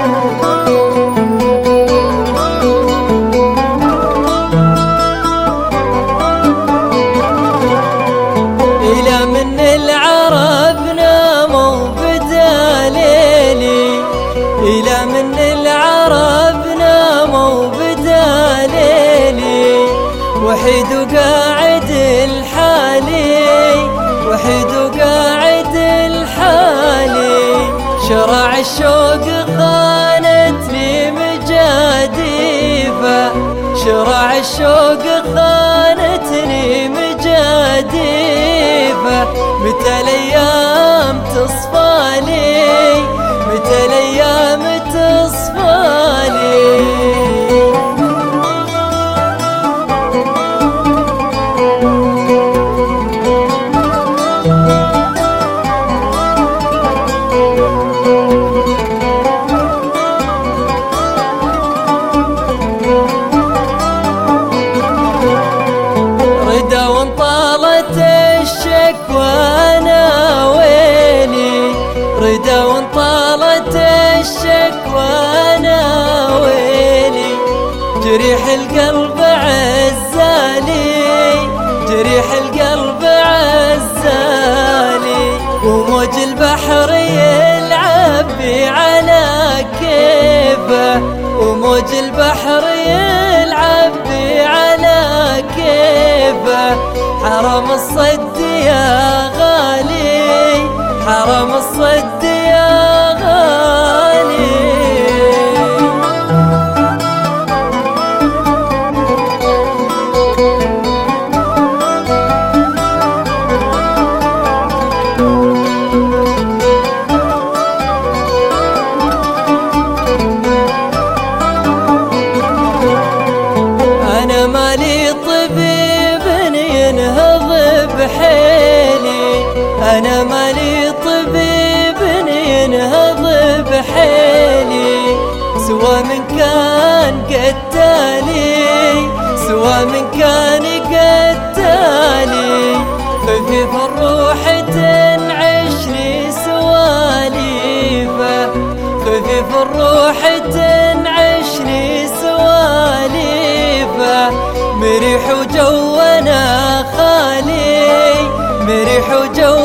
إلى من العرب ناموا بدليلي، إلى من العرب ناموا بدليلي، وحيد وقاعد الحالي، وحيد وقاعد الحالي. شرع الشوق خانتني مجاديفه، شرع الشوق خانتني مجاديفه. متى الايام تصفالي، متى الايام تصفالي. ردا وانطالت الشكوى انا ويلي، ردا وانطالت الشكوى انا ويلي. جريح القلب عزالي، جريح القلب عزالي. وموج البحر يلعب على كيفه، وموج البحر يلعب على كيفه. حرام الصد يا غالي، حرام الصد يا غالي. أنا مالي طبيب ينهض بحيلي، أنا مالي طبيب ينهض بحيلي. سوى من كان قتالي، سوى من كان قتالي. خفيف الروح تنعشني سواليفه، خفيف الروح تنعشني سواليفه. مريح وجونا خالي، مريح وجو